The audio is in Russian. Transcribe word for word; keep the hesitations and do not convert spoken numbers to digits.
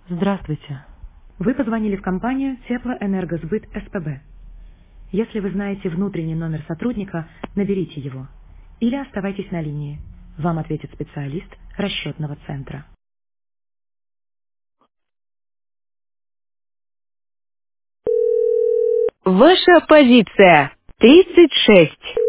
Здравствуйте. Вы позвонили в компанию Теплоэнергосбыт СПБ. Если вы знаете внутренний номер сотрудника, наберите его. Или оставайтесь на линии. Вам ответит специалист расчетного центра. Ваша позиция тридцать шесть.